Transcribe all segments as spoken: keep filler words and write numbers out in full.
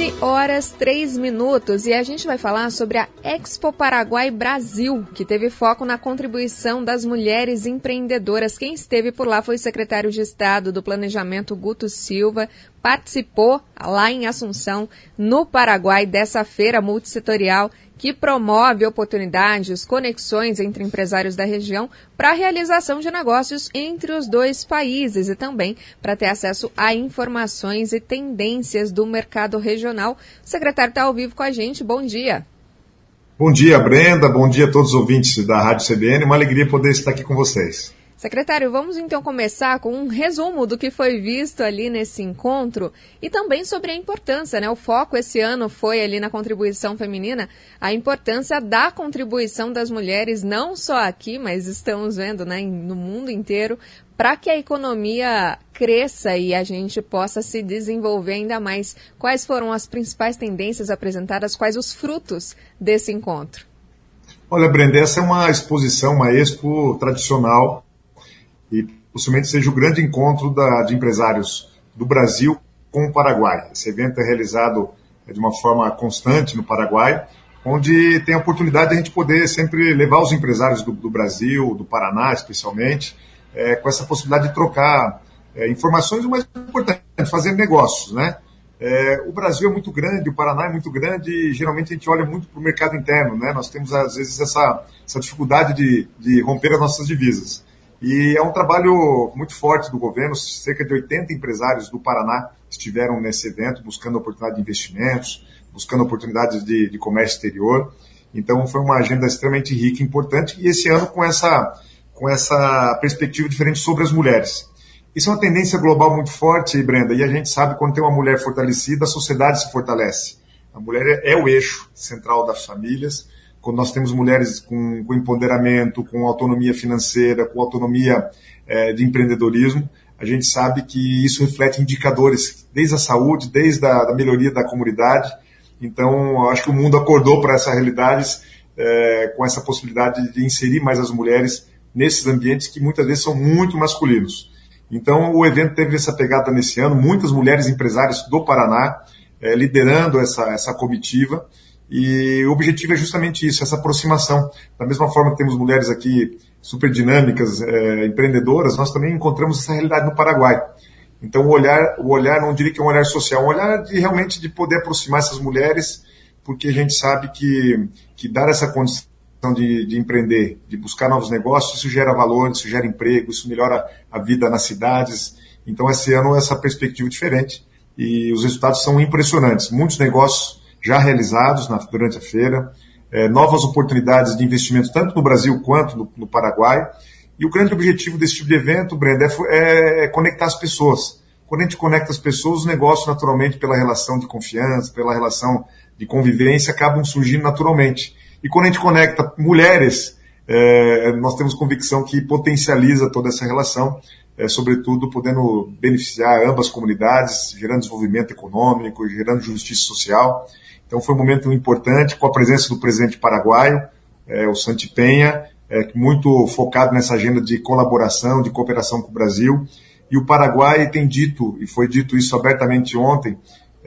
nove horas, três minutos, e a gente vai falar sobre a Expo Paraguai Brasil, que teve foco na contribuição das mulheres empreendedoras. Quem esteve por lá foi o secretário de Estado do Planejamento, Guto Silva, participou lá em Assunção, no Paraguai, dessa feira multissetorial que promove oportunidades, conexões entre empresários da região para a realização de negócios entre os dois países e também para ter acesso a informações e tendências do mercado regional. O secretário está ao vivo com a gente. Bom dia. Bom dia, Brenda. Bom dia a todos os ouvintes da Rádio C B N. Uma alegria poder estar aqui com vocês. Secretário, vamos então começar com um resumo do que foi visto ali nesse encontro e também sobre a importância, né? O foco esse ano foi ali na contribuição feminina, a importância da contribuição das mulheres, não só aqui, mas estamos vendo, né, no mundo inteiro, para que a economia cresça e a gente possa se desenvolver ainda mais. Quais foram as principais tendências apresentadas, quais os frutos desse encontro? Olha, Brenda, essa é uma exposição, uma expo tradicional, e possivelmente seja o grande encontro da, de empresários do Brasil com o Paraguai. Esse evento é realizado de uma forma constante no Paraguai, onde tem a oportunidade de a gente poder sempre levar os empresários do, do Brasil, do Paraná especialmente, é, com essa possibilidade de trocar é, informações, o mais importante, fazer negócios, né? É, o Brasil é muito grande, o Paraná é muito grande e geralmente a gente olha muito para o mercado interno, né? Nós temos às vezes essa, essa dificuldade de, de romper as nossas divisas. E é um trabalho muito forte do governo, cerca de oitenta empresários do Paraná estiveram nesse evento buscando oportunidade de investimentos, buscando oportunidades de, de comércio exterior. Então foi uma agenda extremamente rica e importante, e esse ano com essa, com essa perspectiva diferente sobre as mulheres. Isso é uma tendência global muito forte, Brenda, e a gente sabe que quando tem uma mulher fortalecida, a sociedade se fortalece. A mulher é o eixo central das famílias. Quando nós temos mulheres com, com empoderamento, com autonomia financeira, com autonomia é, de empreendedorismo, a gente sabe que isso reflete indicadores, desde a saúde, desde a da melhoria da comunidade. Então, eu acho que o mundo acordou para essas realidades é, com essa possibilidade de inserir mais as mulheres nesses ambientes que muitas vezes são muito masculinos. Então, o evento teve essa pegada nesse ano, muitas mulheres empresárias do Paraná é, liderando essa, essa comitiva. E o objetivo é justamente isso, essa aproximação. Da mesma forma que temos mulheres aqui super dinâmicas, é, empreendedoras, nós também encontramos essa realidade no Paraguai. Então o olhar, o olhar, não diria que é um olhar social, um olhar de realmente de poder aproximar essas mulheres, porque a gente sabe que, que dar essa condição de, de empreender, de buscar novos negócios, isso gera valor, isso gera emprego, isso melhora a vida nas cidades. Então esse ano essa perspectiva diferente e os resultados são impressionantes. Muitos negócios já realizados na, durante a feira, é, novas oportunidades de investimento tanto no Brasil quanto no, no Paraguai. E o grande objetivo desse tipo de evento, Brenda, é, é conectar as pessoas. Quando a gente conecta as pessoas, os negócios naturalmente, pela relação de confiança, pela relação de convivência, acabam surgindo naturalmente. E quando a gente conecta mulheres, é, nós temos convicção que potencializa toda essa relação, é, sobretudo podendo beneficiar ambas comunidades, gerando desenvolvimento econômico, gerando justiça social. Então foi um momento importante, com a presença do presidente paraguaio, é, o Santi Penha, é, muito focado nessa agenda de colaboração, de cooperação com o Brasil. E o Paraguai tem dito, e foi dito isso abertamente ontem,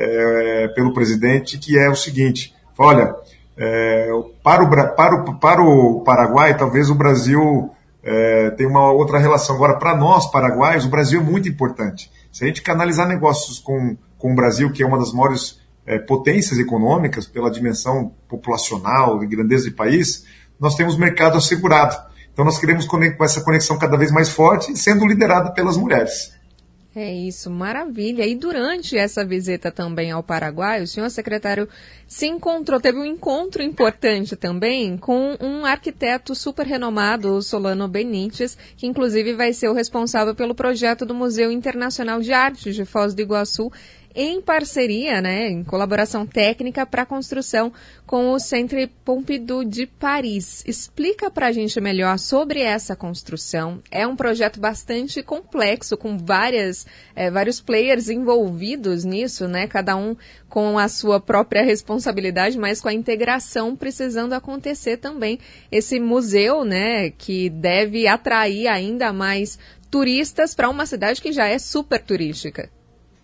é, pelo presidente, que é o seguinte: olha, é, para, o, para, o, para o Paraguai, talvez o Brasil é, tenha uma outra relação. Agora, para nós, paraguaios, o Brasil é muito importante. Se a gente canalizar negócios com, com o Brasil, que é uma das maiores é, potências econômicas, pela dimensão populacional e grandeza de país, nós temos mercado assegurado. Então nós queremos com essa conexão cada vez mais forte, sendo liderada pelas mulheres. É isso, maravilha. E durante essa visita também ao Paraguai, o senhor secretário se encontrou, teve um encontro importante também com um arquiteto super renomado, o Solano Benites, que inclusive vai ser o responsável pelo projeto do Museu Internacional de Arte de Foz do Iguaçu, em parceria, né, em colaboração técnica para a construção com o Centre Pompidou de Paris. Explica para a gente melhor sobre essa construção. É um projeto bastante complexo, com várias, é, vários players envolvidos nisso, né, cada um com a sua própria responsabilidade, mas com a integração precisando acontecer também. Esse museu, né, que deve atrair ainda mais turistas para uma cidade que já é super turística.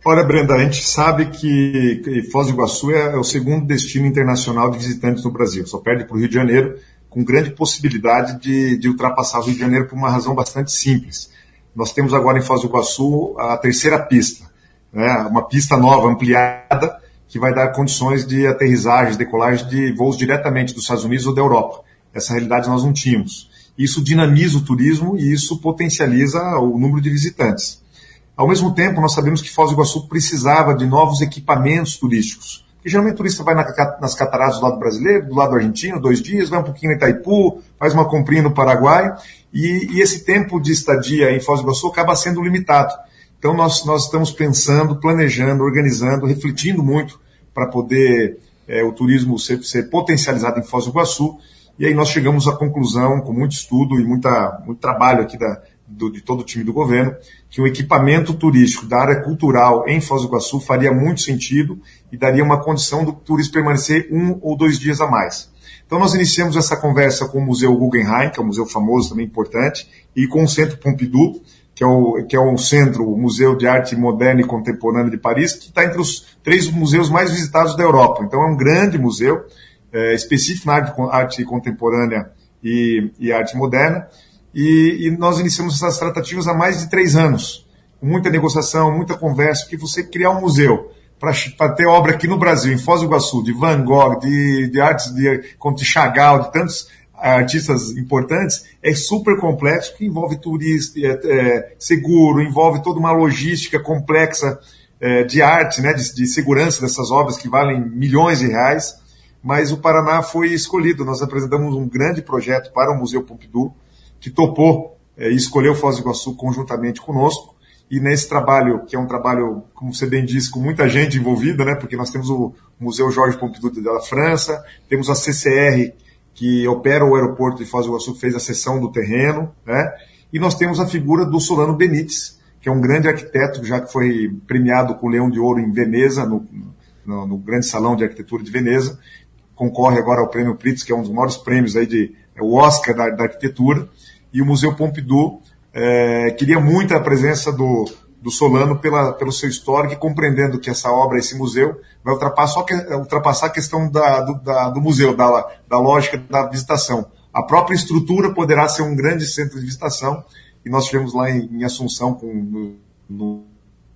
Olha, Brenda, a gente sabe que Foz do Iguaçu é o segundo destino internacional de visitantes no Brasil. Só perde para o Rio de Janeiro, com grande possibilidade de, de ultrapassar o Rio de Janeiro por uma razão bastante simples. Nós temos agora em Foz do Iguaçu a terceira pista, né? Uma pista nova, ampliada, que vai dar condições de aterrissagem, decolagem de voos diretamente dos Estados Unidos ou da Europa. Essa realidade nós não tínhamos. Isso dinamiza o turismo e isso potencializa o número de visitantes. Ao mesmo tempo, nós sabemos que Foz do Iguaçu precisava de novos equipamentos turísticos. Porque geralmente o turista vai nas cataratas do lado brasileiro, do lado argentino, dois dias, vai um pouquinho em Itaipu, faz uma comprinha no Paraguai, e, e esse tempo de estadia em Foz do Iguaçu acaba sendo limitado. Então nós, nós estamos pensando, planejando, organizando, refletindo muito para poder é, o turismo ser, ser potencializado em Foz do Iguaçu, e aí nós chegamos à conclusão, com muito estudo e muita, muito trabalho aqui da Do, de todo o time do governo, que o equipamento turístico da área cultural em Foz do Iguaçu faria muito sentido e daria uma condição do turista permanecer um ou dois dias a mais. Então nós iniciamos essa conversa com o Museu Guggenheim, que é um museu famoso, também importante, e com o Centro Pompidou, que é o, que é um centro, o Museu de Arte Moderna e Contemporânea de Paris, que está entre os três museus mais visitados da Europa. Então é um grande museu, é, específico na arte, arte contemporânea e, e arte moderna. E, e nós iniciamos essas tratativas há mais de três anos, com muita negociação, muita conversa, porque você criar um museu para ter obra aqui no Brasil, em Foz do Iguaçu, de Van Gogh, de, de artes de, como de Chagall, de tantos artistas importantes, é super complexo, porque envolve turista, é, é, seguro, envolve toda uma logística complexa é, de arte, né, de, de segurança dessas obras que valem milhões de reais, mas o Paraná foi escolhido. Nós apresentamos um grande projeto para o Museu Pompidou, que topou é, e escolheu Foz do Iguaçu conjuntamente conosco, e nesse trabalho, que é um trabalho, como você bem disse, com muita gente envolvida, né, porque nós temos o Museu Georges Pompidou da França, temos a C C R, que opera o aeroporto de Foz do Iguaçu, que fez a cessão do terreno, né, e nós temos a figura do Solano Benítez, que é um grande arquiteto, já que foi premiado com o Leão de Ouro em Veneza, no, no, no grande salão de arquitetura de Veneza, concorre agora ao Prêmio Pritzker, que é um dos maiores prêmios aí de, é o Oscar da, da arquitetura. E o Museu Pompidou é, queria muito a presença do, do Solano pela, pelo seu histórico, e compreendendo que essa obra, esse museu, vai ultrapassar, só que, ultrapassar a questão da, do, da, do museu, da, da lógica da visitação. A própria estrutura poderá ser um grande centro de visitação, e nós estivemos lá em, em Assunção, com, no, no,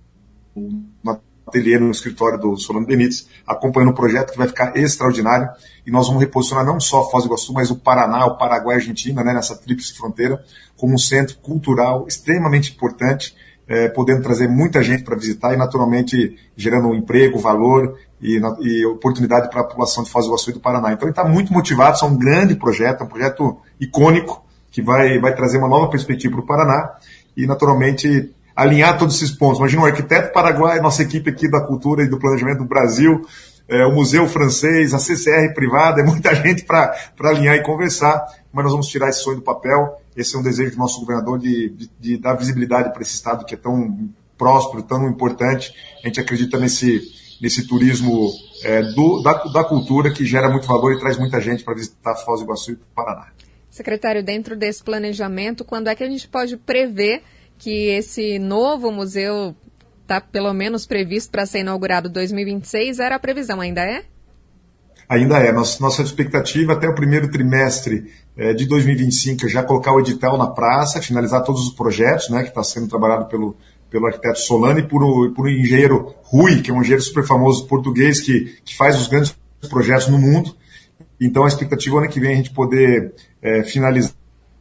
no ateliê, no escritório do Solano Benítez, acompanhando o projeto, que vai ficar extraordinário, e nós vamos reposicionar não só Foz do Iguaçu, mas o Paraná, o Paraguai e a Argentina, né, nessa tríplice fronteira, como um centro cultural extremamente importante, eh, podendo trazer muita gente para visitar e, naturalmente, gerando um emprego, valor e, e oportunidade para a população de Foz do Iguaçu e do Paraná. Então, ele está muito motivado, é um grande projeto, é um projeto icônico, que vai, vai trazer uma nova perspectiva para o Paraná e, naturalmente, alinhar todos esses pontos. Imagina um arquiteto paraguaio, nossa equipe aqui da cultura e do planejamento do Brasil, é, o Museu Francês, a C C R privada, é muita gente para alinhar e conversar, mas nós vamos tirar esse sonho do papel. Esse é um desejo do nosso governador de, de, de dar visibilidade para esse estado que é tão próspero, tão importante. A gente acredita nesse, nesse turismo é, do, da, da cultura, que gera muito valor e traz muita gente para visitar Foz do Iguaçu e o Paraná. Secretário, dentro desse planejamento, quando é que a gente pode prever que esse novo museu está pelo menos previsto para ser inaugurado em dois mil e vinte e seis? Era a previsão, ainda é? Ainda é. Nossa, nossa expectativa até o primeiro trimestre é, de dois mil e vinte e cinco é já colocar o edital na praça, finalizar todos os projetos, né, que está sendo trabalhado pelo, pelo arquiteto Solano e por o, por o engenheiro Rui, que é um engenheiro super famoso português que, que faz os grandes projetos no mundo. Então a expectativa é ano que vem a gente poder é, finalizar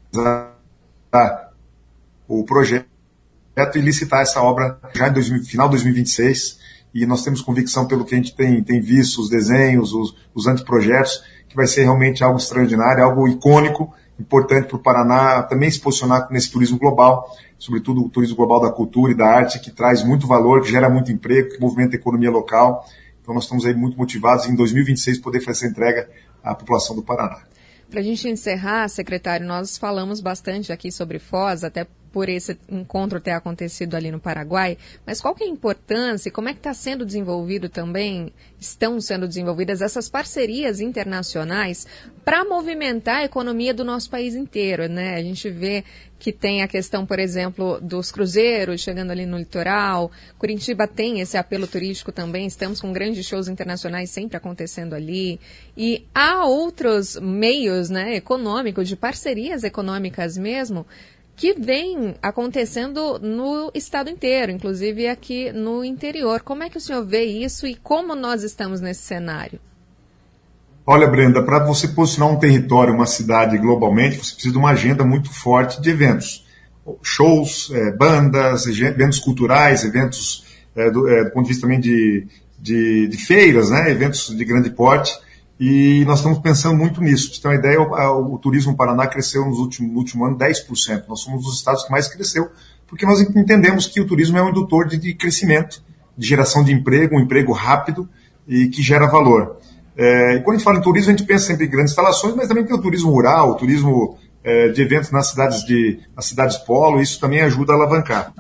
o projeto e licitar essa obra já em dois mil, final de dois mil e vinte e seis, e nós temos convicção, pelo que a gente tem, tem visto, os desenhos, os, os anteprojetos, que vai ser realmente algo extraordinário, algo icônico, importante para o Paraná também se posicionar nesse turismo global, sobretudo o turismo global da cultura e da arte, que traz muito valor, que gera muito emprego, que movimenta a economia local. Então nós estamos aí muito motivados em dois mil e vinte e seis poder fazer essa entrega à população do Paraná. Para a gente encerrar, secretário, nós falamos bastante aqui sobre Foz, até por esse encontro ter acontecido ali no Paraguai, mas qual que é a importância e como é que está sendo desenvolvido também, estão sendo desenvolvidas essas parcerias internacionais para movimentar a economia do nosso país inteiro, né? A gente vê que tem a questão, por exemplo, dos cruzeiros chegando ali no litoral. Curitiba tem esse apelo turístico também, estamos com grandes shows internacionais sempre acontecendo ali. E há outros meios, né, econômicos, de parcerias econômicas mesmo, que vem acontecendo no estado inteiro, inclusive aqui no interior. Como é que o senhor vê isso e como nós estamos nesse cenário? Olha, Brenda, para você posicionar um território, uma cidade globalmente, você precisa de uma agenda muito forte de eventos. Shows, é, bandas, eventos culturais, eventos é, do, é, do ponto de vista também de, de, de feiras, né, eventos de grande porte, e nós estamos pensando muito nisso. Para você ter uma ideia, o, o turismo no Paraná cresceu nos últimos, no último ano dez por cento. Nós somos um dos estados que mais cresceu, porque nós entendemos que o turismo é um indutor de, de crescimento, de geração de emprego, um emprego rápido e que gera valor. É, e quando a gente fala em turismo, a gente pensa sempre em grandes instalações, mas também tem o turismo rural, o turismo é, de eventos nas cidades, de, nas cidades polo, isso também ajuda a alavancar.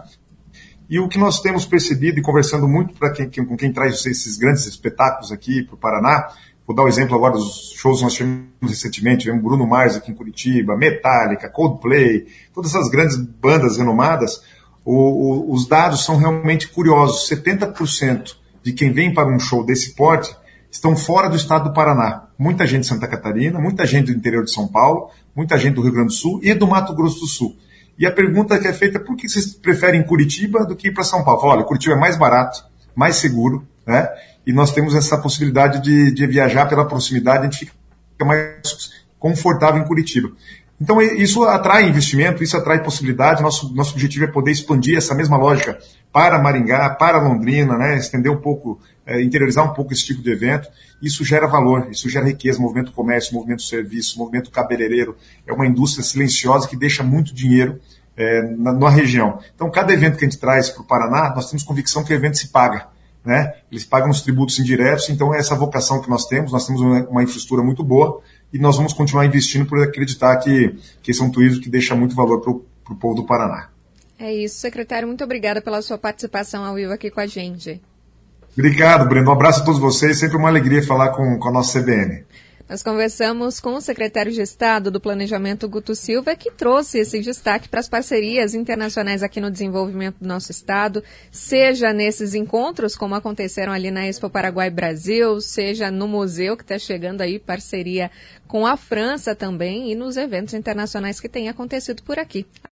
E o que nós temos percebido e conversando muito pra quem, com quem traz esses grandes espetáculos aqui para o Paraná, vou dar um exemplo agora dos shows que nós tivemos recentemente, tivemos Bruno Mars aqui em Curitiba, Metallica, Coldplay, todas essas grandes bandas renomadas, o, o, os dados são realmente curiosos. setenta por cento de quem vem para um show desse porte estão fora do estado do Paraná. Muita gente de Santa Catarina, muita gente do interior de São Paulo, muita gente do Rio Grande do Sul e do Mato Grosso do Sul. E a pergunta que é feita é por que vocês preferem Curitiba do que ir para São Paulo? Olha, Curitiba é mais barato, mais seguro, né? E nós temos essa possibilidade de, de viajar pela proximidade, a gente fica mais confortável em Curitiba. Então isso atrai investimento, isso atrai possibilidade, nosso, nosso objetivo é poder expandir essa mesma lógica para Maringá, para Londrina, né, estender um pouco, é, interiorizar um pouco esse tipo de evento. Isso gera valor, isso gera riqueza, movimento comércio, movimento serviço, movimento cabeleireiro. É uma indústria silenciosa que deixa muito dinheiro é, na, na região. Então, cada evento que a gente traz para o Paraná, nós temos convicção que o evento se paga. Né? Eles pagam os tributos indiretos, então é essa vocação que nós temos, nós temos uma, uma infraestrutura muito boa e nós vamos continuar investindo por acreditar que, que esse é um turismo que deixa muito valor para o povo do Paraná. É isso, secretário. Muito obrigada pela sua participação ao vivo aqui com a gente. Obrigado, Breno. Um abraço a todos vocês. Sempre uma alegria falar com, com a nossa C B N. Nós conversamos com o secretário de Estado do Planejamento, Guto Silva, que trouxe esse destaque para as parcerias internacionais aqui no desenvolvimento do nosso estado, seja nesses encontros, como aconteceram ali na Expo Paraguai Brasil, seja no museu, que está chegando aí, parceria com a França também, e nos eventos internacionais que têm acontecido por aqui.